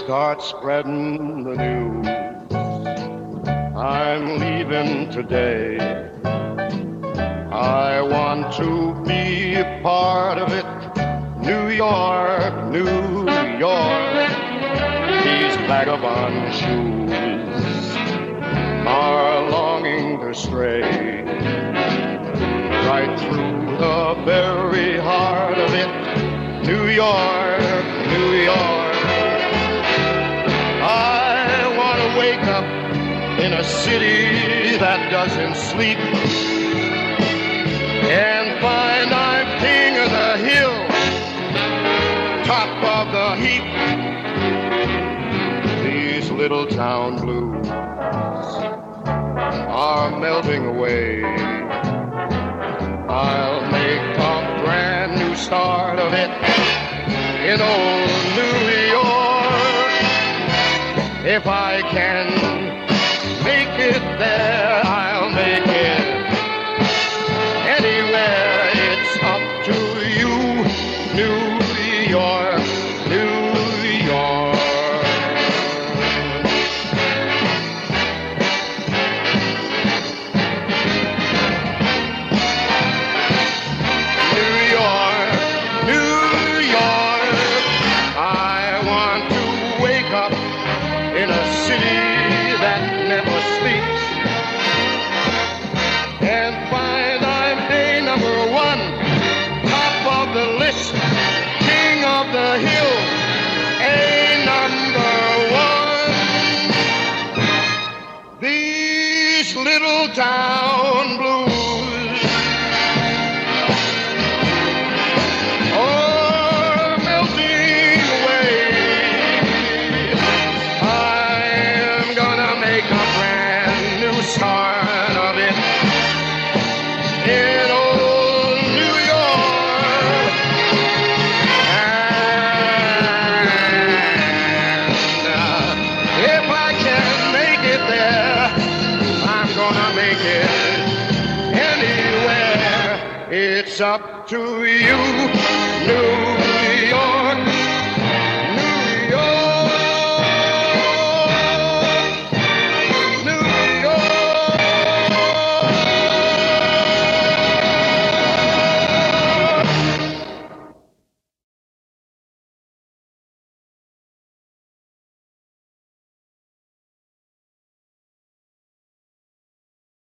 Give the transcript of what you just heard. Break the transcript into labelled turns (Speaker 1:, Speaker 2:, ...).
Speaker 1: start spreading the news. I'm leaving today. I want to be a part of it. New York, New York. These vagabond shoes are longing to stray right through the very heart of it. New York, New York. I want to wake up in a city that doesn't sleep and find I'm king of the hill, top of the heap. These little town blues are melting away. I'll make a brand new start of it in old New York. If I can make it there, I'll make it anywhere. It's up to you, New York, New York. King of the hill, a number one. These little town blues are melting away. I'm gonna make a brand new start of it in old New York. Make it anywhere. It's up to you, New